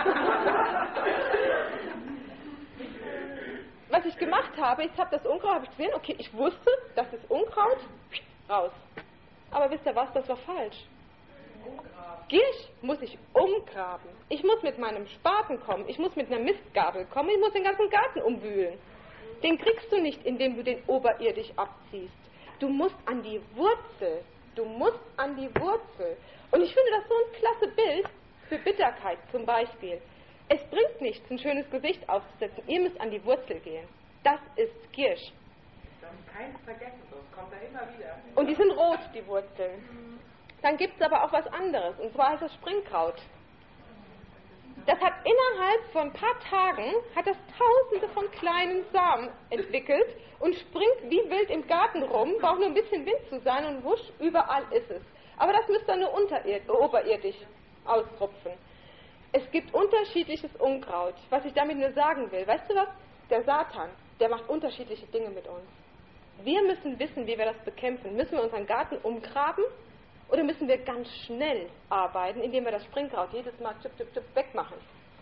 Was ich gemacht habe, ich habe das Unkraut, habe ich gesehen, okay, ich wusste, das ist Unkraut, raus. Aber wisst ihr was, das war falsch. Giersch muss ich umgraben. Ich muss mit meinem Spaten kommen, ich muss mit einer Mistgabel kommen, ich muss den ganzen Garten umwühlen. Den kriegst du nicht, indem du den oberirdisch abziehst. Du musst an die Wurzel. Du musst an die Wurzel. Und ich finde das so ein klasse Bild für Bitterkeit zum Beispiel. Es bringt nichts, ein schönes Gesicht aufzusetzen. Ihr müsst an die Wurzel gehen. Das ist Giersch. Keins vergessen, sonst kommt er immer wieder. Und die sind rot, die Wurzeln. Dann gibt es aber auch was anderes, und zwar heißt das Springkraut. Das hat innerhalb von ein paar Tagen, hat das tausende von kleinen Samen entwickelt und springt wie wild im Garten rum, braucht nur ein bisschen Wind zu sein und wusch, überall ist es. Aber das müsst ihr nur oberirdisch ausrupfen. Es gibt unterschiedliches Unkraut, was ich damit nur sagen will. Weißt du was? Der Satan, der macht unterschiedliche Dinge mit uns. Wir müssen wissen, wie wir das bekämpfen. Müssen wir unseren Garten umgraben? Oder müssen wir ganz schnell arbeiten, indem wir das Springkraut jedes Mal wegmachen?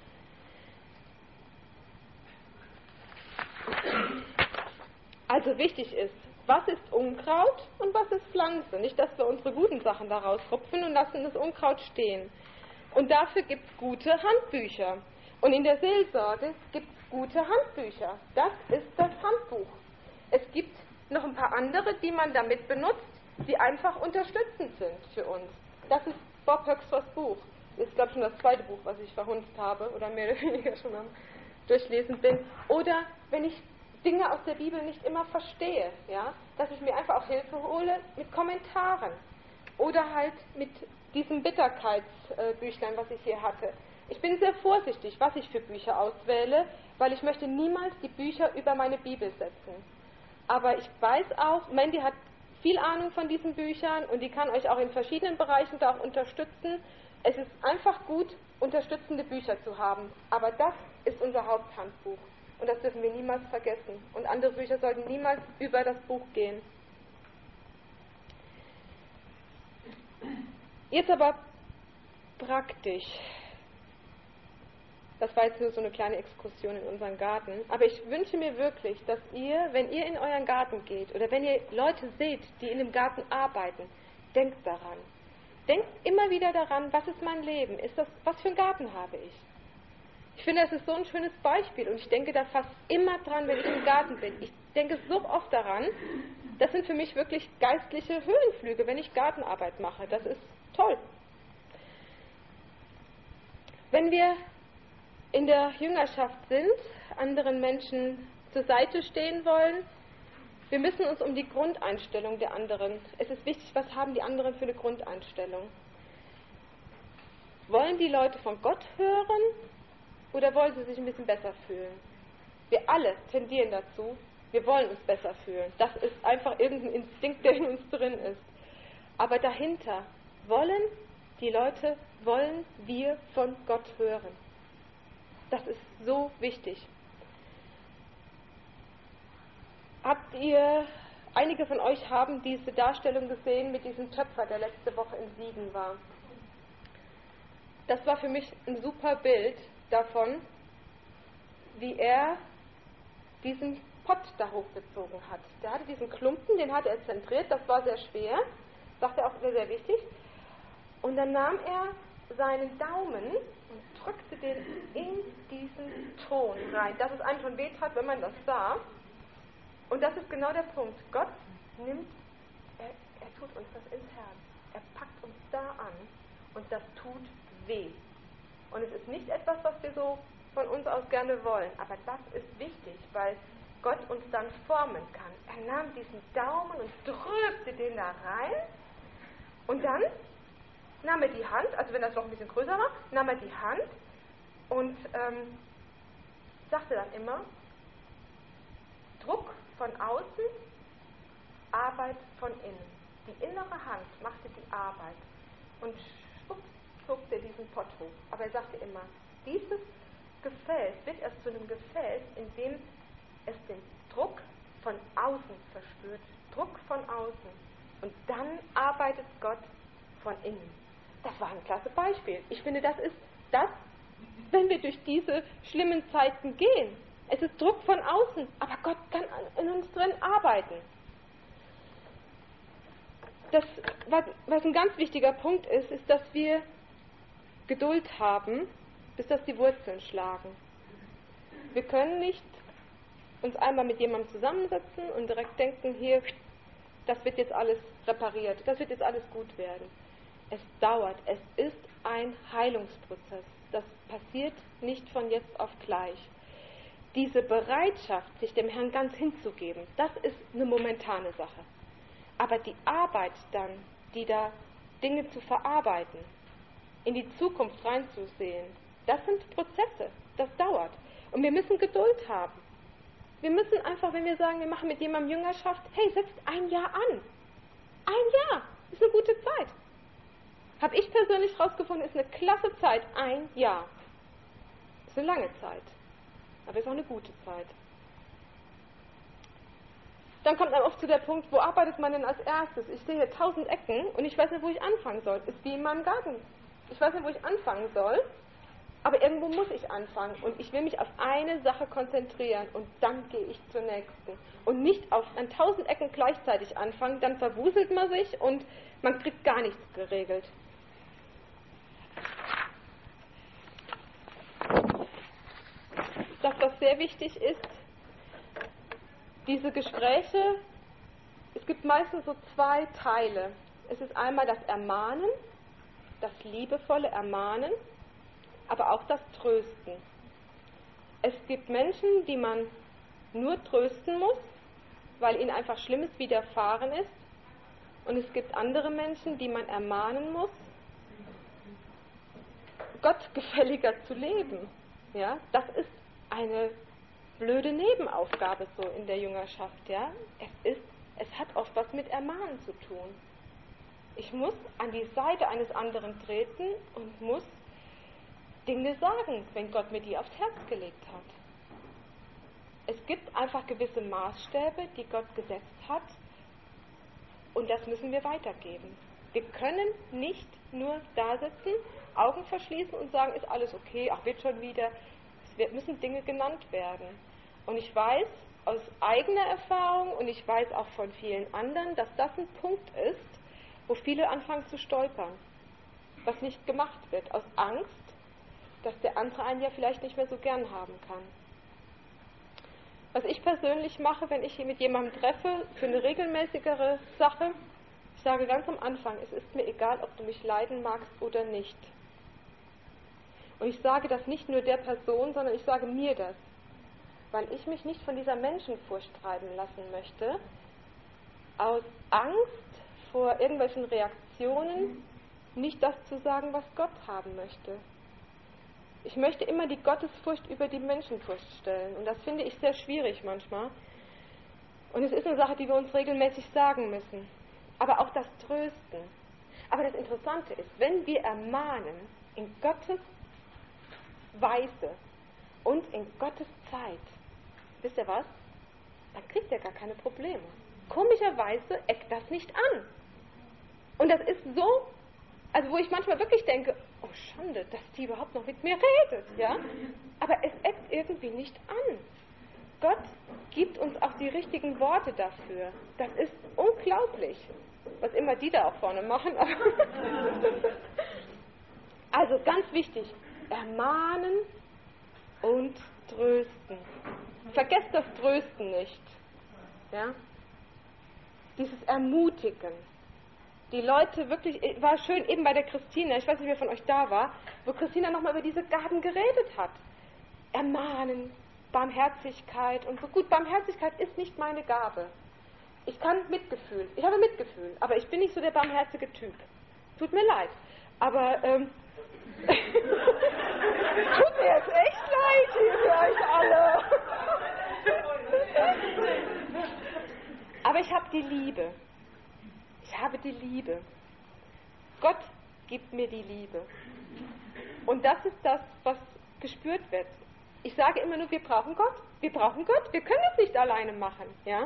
Also wichtig ist, was ist Unkraut und was ist Pflanze? Nicht, dass wir unsere guten Sachen daraus rupfen und lassen das Unkraut stehen. Und dafür gibt es gute Handbücher. Und in der Seelsorge gibt es gute Handbücher. Das ist das Handbuch. Es gibt noch ein paar andere, die man damit benutzt, die einfach unterstützend sind für uns. Das ist Bob Höxters Buch. Das ist, glaube ich, schon das zweite Buch, was ich verhunzt habe oder mehr oder weniger schon am Durchlesen bin. Oder wenn ich Dinge aus der Bibel nicht immer verstehe, ja, dass ich mir einfach auch Hilfe hole mit Kommentaren oder halt mit diesem Bitterkeitsbüchlein, was ich hier hatte. Ich bin sehr vorsichtig, was ich für Bücher auswähle, weil ich möchte niemals die Bücher über meine Bibel setzen. Aber ich weiß auch, Mandy hat viel Ahnung von diesen Büchern und die kann euch auch in verschiedenen Bereichen da auch unterstützen. Es ist einfach gut, unterstützende Bücher zu haben. Aber das ist unser Haupthandbuch. Und das dürfen wir niemals vergessen. Und andere Bücher sollten niemals über das Buch gehen. Jetzt aber praktisch. Das war jetzt nur so eine kleine Exkursion in unseren Garten. Aber ich wünsche mir wirklich, dass ihr, wenn ihr in euren Garten geht oder wenn ihr Leute seht, die in dem Garten arbeiten, denkt daran. Denkt immer wieder daran, was ist mein Leben? Was für einen Garten habe ich? Ich finde, das ist so ein schönes Beispiel und ich denke da fast immer dran, wenn ich im Garten bin. Ich denke so oft daran, das sind für mich wirklich geistliche Höhenflüge, wenn ich Gartenarbeit mache. Das ist toll. Wenn wir in der Jüngerschaft sind, anderen Menschen zur Seite stehen wollen, wir müssen uns um die Grundeinstellung der anderen. Es ist wichtig, was haben die anderen für eine Grundeinstellung? Wollen die Leute von Gott hören oder wollen sie sich ein bisschen besser fühlen? Wir alle tendieren dazu, wir wollen uns besser fühlen. Das ist einfach irgendein Instinkt, der in uns drin ist. Aber dahinter wollen wir von Gott hören. Das ist so wichtig. Einige von euch haben diese Darstellung gesehen mit diesem Töpfer, der letzte Woche in Siegen war. Das war für mich ein super Bild davon, wie er diesen Pott da hochgezogen hat. Der hatte diesen Klumpen, den hatte er zentriert, das war sehr schwer, sagt er auch sehr, sehr wichtig. Und dann nahm er seinen Daumen und drückte den in diesen Ton rein, dass es einem schon wehtat, wenn man das sah. Und das ist genau der Punkt. Gott nimmt, er tut uns das ins Herz. Er packt uns da an und das tut weh. Und es ist nicht etwas, was wir so von uns aus gerne wollen, aber das ist wichtig, weil Gott uns dann formen kann. Er nahm diesen Daumen und drückte den da rein und dann nahm er die Hand, also wenn das noch ein bisschen größer war, nahm er die Hand und sagte dann immer, Druck von außen, Arbeit von innen. Die innere Hand machte die Arbeit und schwupp zog er diesen Pott hoch. Aber er sagte immer, dieses Gefäß wird erst zu einem Gefäß, in dem es den Druck von außen verspürt. Druck von außen. Und dann arbeitet Gott von innen. Das war ein klasse Beispiel. Ich finde, das ist das, wenn wir durch diese schlimmen Zeiten gehen. Es ist Druck von außen, aber Gott kann in uns drin arbeiten. Das, was ein ganz wichtiger Punkt ist, ist, dass wir Geduld haben, bis dass die Wurzeln schlagen. Wir können nicht uns einmal mit jemandem zusammensetzen und direkt denken, hier, das wird jetzt alles repariert, das wird jetzt alles gut werden. Es dauert, es ist ein Heilungsprozess. Das passiert nicht von jetzt auf gleich. Diese Bereitschaft, sich dem Herrn ganz hinzugeben, das ist eine momentane Sache. Aber die Arbeit dann, die da Dinge zu verarbeiten, in die Zukunft reinzusehen, das sind Prozesse, das dauert. Und wir müssen Geduld haben. Wir müssen einfach, wenn wir sagen, wir machen mit jemandem Jüngerschaft, hey, setzt ein Jahr an. Ein Jahr ist eine gute Zeit. Habe ich persönlich herausgefunden, ist eine klasse Zeit, ein Jahr. Ist eine lange Zeit, aber ist auch eine gute Zeit. Dann kommt man oft zu der Punkt, wo arbeitet man denn als erstes? Ich sehe 1000 Ecken und ich weiß nicht, wo ich anfangen soll. Ist wie in meinem Garten. Ich weiß nicht, wo ich anfangen soll, aber irgendwo muss ich anfangen und ich will mich auf eine Sache konzentrieren und dann gehe ich zur nächsten. Und nicht an 1000 Ecken gleichzeitig anfangen, dann verwuselt man sich und man kriegt gar nichts geregelt. Das, was sehr wichtig ist, diese Gespräche, es gibt meistens so zwei Teile. Es ist einmal das Ermahnen, das liebevolle Ermahnen, aber auch das Trösten. Es gibt Menschen, die man nur trösten muss, weil ihnen einfach Schlimmes widerfahren ist. Und es gibt andere Menschen, die man ermahnen muss, Gott gefälliger zu leben. Ja, das ist eine blöde Nebenaufgabe so in der Jüngerschaft. Ja, es hat oft was mit Ermahnen zu tun. Ich muss an die Seite eines anderen treten und muss Dinge sagen, wenn Gott mir die aufs Herz gelegt hat. Es gibt einfach gewisse Maßstäbe, die Gott gesetzt hat, und das müssen wir weitergeben. Wir können nicht nur da sitzen, Augen verschließen und sagen, ist alles okay, ach, wird schon wieder. Es müssen Dinge genannt werden. Und ich weiß aus eigener Erfahrung und ich weiß auch von vielen anderen, dass das ein Punkt ist, wo viele anfangen zu stolpern, was nicht gemacht wird, aus Angst, dass der andere einen ja vielleicht nicht mehr so gern haben kann. Was ich persönlich mache, wenn ich mit jemandem treffe, für eine regelmäßigere Sache, ich sage ganz am Anfang, es ist mir egal, ob du mich leiden magst oder nicht. Und ich sage das nicht nur der Person, sondern ich sage mir das, weil ich mich nicht von dieser Menschenfurcht treiben lassen möchte, aus Angst vor irgendwelchen Reaktionen nicht das zu sagen, was Gott haben möchte. Ich möchte immer die Gottesfurcht über die Menschenfurcht stellen. Und das finde ich sehr schwierig manchmal. Und es ist eine Sache, die wir uns regelmäßig sagen müssen. Aber auch das Trösten. Aber das Interessante ist, wenn wir ermahnen in Gottes Weise und in Gottes Zeit, wisst ihr was? Dann kriegt er gar keine Probleme. Komischerweise eckt das nicht an. Und das ist so, also wo ich manchmal wirklich denke, oh Schande, dass die überhaupt noch mit mir redet, ja? Aber aber es eckt irgendwie nicht an. Gott gibt uns auch die richtigen Worte dafür. Das ist unglaublich, was immer die da auch vorne machen. Also ganz wichtig, ermahnen und trösten. Vergesst das Trösten nicht. Ja? Dieses Ermutigen. Die Leute wirklich, war schön eben bei der Christina, ich weiß nicht, wer von euch da war, wo Christina nochmal über diese Gaben geredet hat. Ermahnen, Barmherzigkeit und so. Gut, Barmherzigkeit ist nicht meine Gabe. Ich kann Mitgefühl, ich habe Mitgefühl, aber ich bin nicht so der barmherzige Typ. Tut mir leid. Aber, tut mir jetzt echt leid hier für euch alle. Aber ich habe die Liebe. Ich habe die Liebe. Gott gibt mir die Liebe. Und das ist das, was gespürt wird. Ich sage immer nur, wir brauchen Gott. Wir brauchen Gott. Wir können es nicht alleine machen. Ja?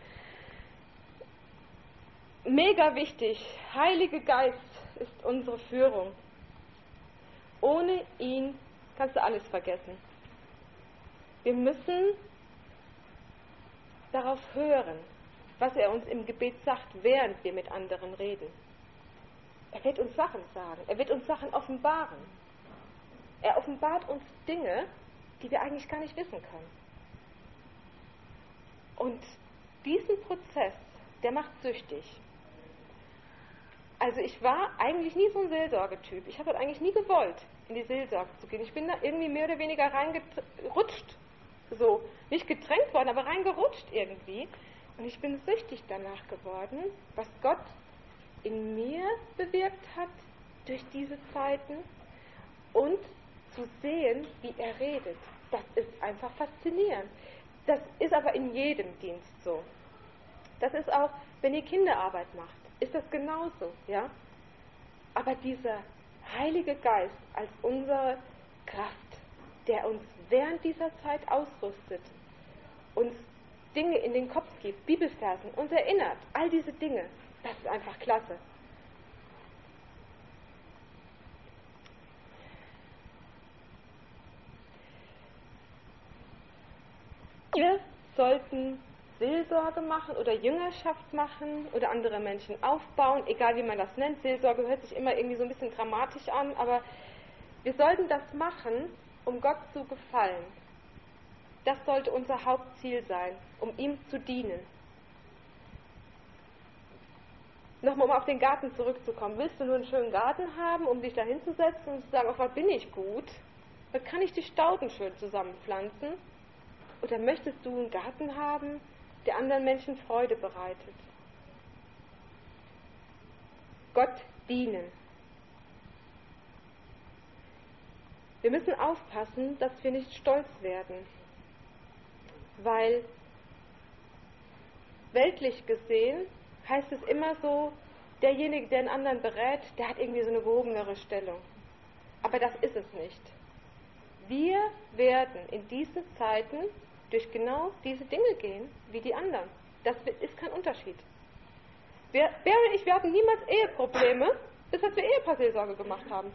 Mega wichtig. Heiliger Geist ist unsere Führung. Ohne ihn kannst du alles vergessen. Wir müssen darauf hören, was er uns im Gebet sagt, während wir mit anderen reden. Er wird uns Sachen sagen. Er wird uns Sachen offenbaren. Er offenbart uns Dinge, die wir eigentlich gar nicht wissen können. Und diesen Prozess, der macht süchtig. Also ich war eigentlich nie so ein Seelsorgetyp. Ich habe eigentlich nie gewollt, in die Seelsorge zu gehen. Ich bin da irgendwie mehr oder weniger reingerutscht. So, nicht gedrängt worden, aber reingerutscht irgendwie. Und ich bin süchtig danach geworden, was Gott in mir bewirkt hat durch diese Zeiten und zu sehen, wie er redet. Das ist einfach faszinierend. Das ist aber in jedem Dienst so. Das ist auch, wenn ihr Kinderarbeit macht, ist das genauso, ja? Aber dieser Heilige Geist als unsere Kraft, der uns während dieser Zeit ausrüstet, uns Dinge in den Kopf gibt, Bibelversen, uns erinnert, all diese Dinge, das ist einfach klasse. Wir sollten Seelsorge machen oder Jüngerschaft machen oder andere Menschen aufbauen, egal wie man das nennt. Seelsorge hört sich immer irgendwie so ein bisschen dramatisch an, aber wir sollten das machen, um Gott zu gefallen. Das sollte unser Hauptziel sein, um ihm zu dienen. Nochmal, um auf den Garten zurückzukommen. Willst du nur einen schönen Garten haben, um dich da hinzusetzen und zu sagen, auf was bin ich gut? Dann kann ich die Stauden schön zusammenpflanzen. Oder möchtest du einen Garten haben, der anderen Menschen Freude bereitet? Gott dienen. Wir müssen aufpassen, dass wir nicht stolz werden, weil weltlich gesehen heißt es immer so, derjenige, der einen anderen berät, der hat irgendwie so eine gehobenere Stellung. Aber das ist es nicht. Wir werden in diesen Zeiten durch genau diese Dinge gehen, wie die anderen. Das ist kein Unterschied. Bär und ich, wir hatten niemals Eheprobleme, bis als wir Ehepaarseelsorge gemacht haben.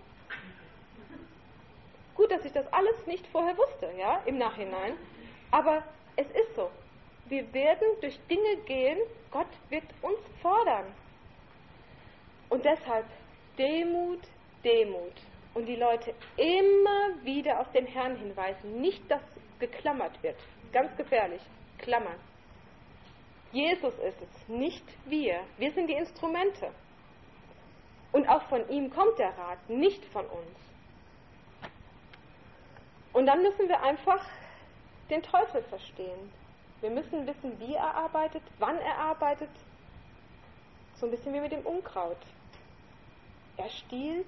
Gut, dass ich das alles nicht vorher wusste, ja, im Nachhinein. Aber es ist so. Wir werden durch Dinge gehen, Gott wird uns fordern. Und deshalb Demut, Demut. Und die Leute immer wieder auf den Herrn hinweisen. Nicht, dass geklammert wird. Ganz gefährlich. Klammern. Jesus ist es, nicht wir. Wir sind die Instrumente. Und auch von ihm kommt der Rat, nicht von uns. Und dann müssen wir einfach den Teufel verstehen. Wir müssen wissen, wie er arbeitet, wann er arbeitet. So ein bisschen wie mit dem Unkraut. Er stiehlt,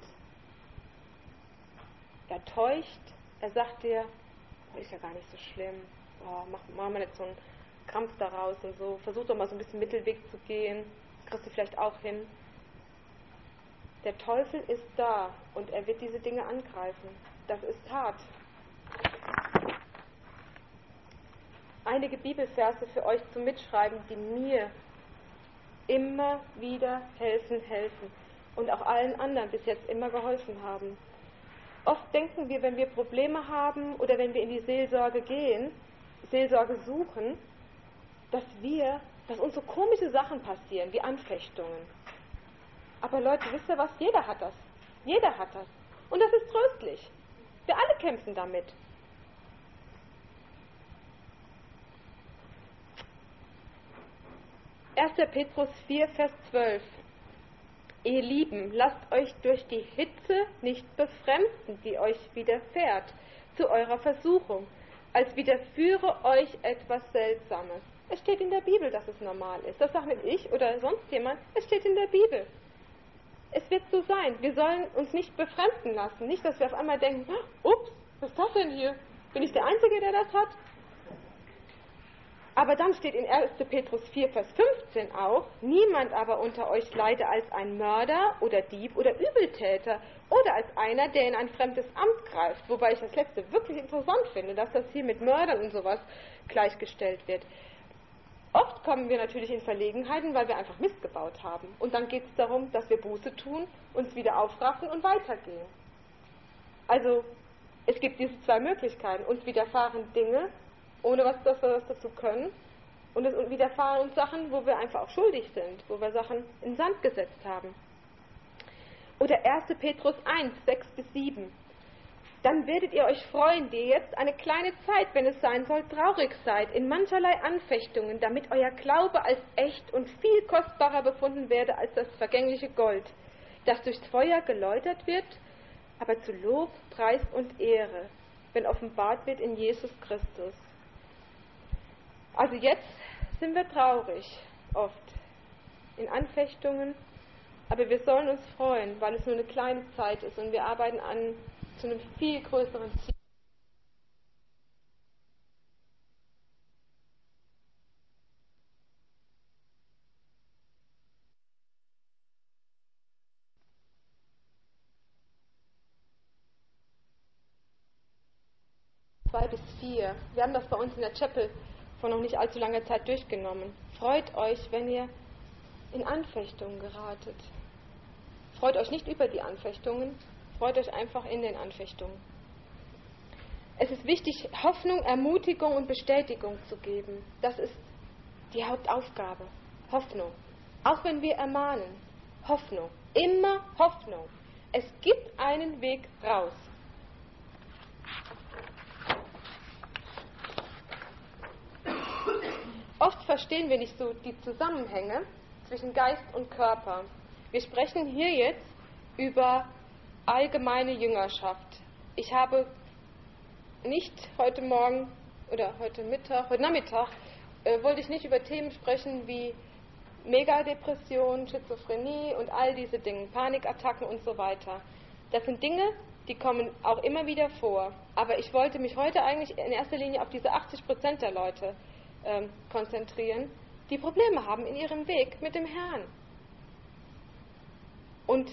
er täuscht, er sagt dir, oh, ist ja gar nicht so schlimm, oh, mach mal nicht so einen Krampf daraus und so, versuch doch mal so ein bisschen Mittelweg zu gehen, das kriegst du vielleicht auch hin. Der Teufel ist da und er wird diese Dinge angreifen. Das ist hart. Einige Bibelverse für euch zum Mitschreiben, die mir immer wieder helfen und auch allen anderen bis jetzt immer geholfen haben. Oft denken wir, wenn wir Probleme haben oder wenn wir in die Seelsorge gehen, Seelsorge suchen, dass uns so komische Sachen passieren, wie Anfechtungen. Aber Leute, wisst ihr was? Jeder hat das. Jeder hat das. Und das ist tröstlich. Wir alle kämpfen damit. Erster Petrus 4, Vers 12. Ihr Lieben, lasst euch durch die Hitze nicht befremden, die euch widerfährt, zu eurer Versuchung, als widerführe euch etwas Seltsames. Es steht in der Bibel, dass es normal ist. Das sagt nicht ich oder sonst jemand. Es steht in der Bibel. Es wird so sein. Wir sollen uns nicht befremden lassen. Nicht, dass wir auf einmal denken, ups, was ist das denn hier? Bin ich der Einzige, der das hat? Aber dann steht in 1. Petrus 4, Vers 15 auch, niemand aber unter euch leide als ein Mörder oder Dieb oder Übeltäter oder als einer, der in ein fremdes Amt greift. Wobei ich das letzte wirklich interessant finde, dass das hier mit Mördern und sowas gleichgestellt wird. Oft kommen wir natürlich in Verlegenheiten, weil wir einfach Mist gebaut haben. Und dann geht es darum, dass wir Buße tun, uns wieder aufraffen und weitergehen. Also, es gibt diese zwei Möglichkeiten. Uns widerfahren Dinge, ohne dass wir was dazu können. Und es widerfahren uns Sachen, wo wir einfach auch schuldig sind, wo wir Sachen in den Sand gesetzt haben. Oder 1. Petrus 1, 6 bis 7. Dann werdet ihr euch freuen, die ihr jetzt eine kleine Zeit, wenn es sein soll, traurig seid, in mancherlei Anfechtungen, damit euer Glaube als echt und viel kostbarer befunden werde als das vergängliche Gold, das durchs Feuer geläutert wird, aber zu Lob, Preis und Ehre, wenn offenbart wird in Jesus Christus. Also jetzt sind wir traurig, oft, in Anfechtungen, aber wir sollen uns freuen, weil es nur eine kleine Zeit ist und wir arbeiten zu einem viel größeren Ziel. Zwei bis vier. Wir haben das bei uns in der Chapel vor noch nicht allzu langer Zeit durchgenommen. Freut euch, wenn ihr in Anfechtungen geratet. Freut euch nicht über die Anfechtungen, freut euch einfach in den Anfechtungen. Es ist wichtig, Hoffnung, Ermutigung und Bestätigung zu geben. Das ist die Hauptaufgabe. Hoffnung. Auch wenn wir ermahnen. Hoffnung. Immer Hoffnung. Es gibt einen Weg raus. Oft verstehen wir nicht so die Zusammenhänge zwischen Geist und Körper. Wir sprechen hier jetzt über allgemeine Jüngerschaft. Ich habe nicht heute Morgen oder heute Nachmittag, wollte ich nicht über Themen sprechen wie Megadepression, Schizophrenie und all diese Dinge, Panikattacken und so weiter. Das sind Dinge, die kommen auch immer wieder vor. Aber ich wollte mich heute eigentlich in erster Linie auf diese 80% der Leute konzentrieren, die Probleme haben in ihrem Weg mit dem Herrn. Und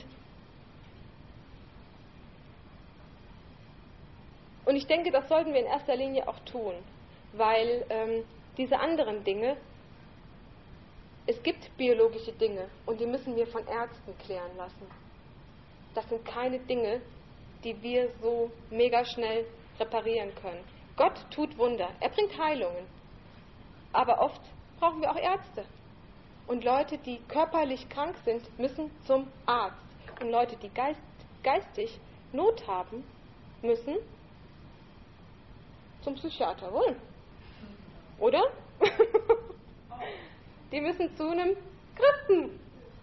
ich denke, das sollten wir in erster Linie auch tun, weil diese anderen Dinge, es gibt biologische Dinge und die müssen wir von Ärzten klären lassen. Das sind keine Dinge, die wir so mega schnell reparieren können. Gott tut Wunder, er bringt Heilungen, aber oft brauchen wir auch Ärzte. Und Leute, die körperlich krank sind, müssen zum Arzt. Und Leute, die geistig Not haben, müssen zum Psychiater wohl. Oder? Die müssen zu einem Christen.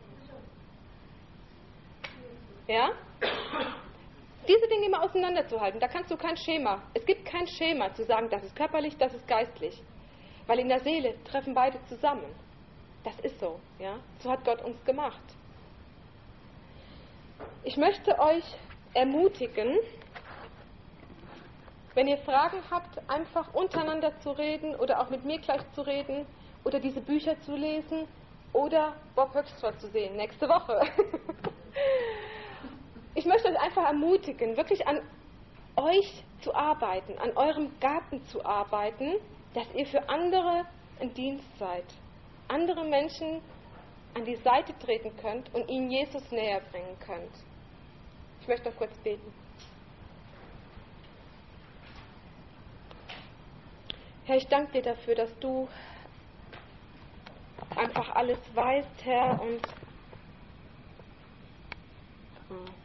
Ja? Diese Dinge immer auseinanderzuhalten, da kannst du kein Schema. Es gibt kein Schema zu sagen, das ist körperlich, das ist geistlich. Weil in der Seele treffen beide zusammen. Das ist so. Ja? So hat Gott uns gemacht. Ich möchte euch ermutigen, wenn ihr Fragen habt, einfach untereinander zu reden oder auch mit mir gleich zu reden oder diese Bücher zu lesen oder Bob Höxter zu sehen nächste Woche. Ich möchte euch einfach ermutigen, wirklich an euch zu arbeiten, an eurem Garten zu arbeiten, dass ihr für andere ein Dienst seid, andere Menschen an die Seite treten könnt und ihnen Jesus näher bringen könnt. Ich möchte noch kurz beten. Herr, ich danke dir dafür, dass du einfach alles weißt, Herr, und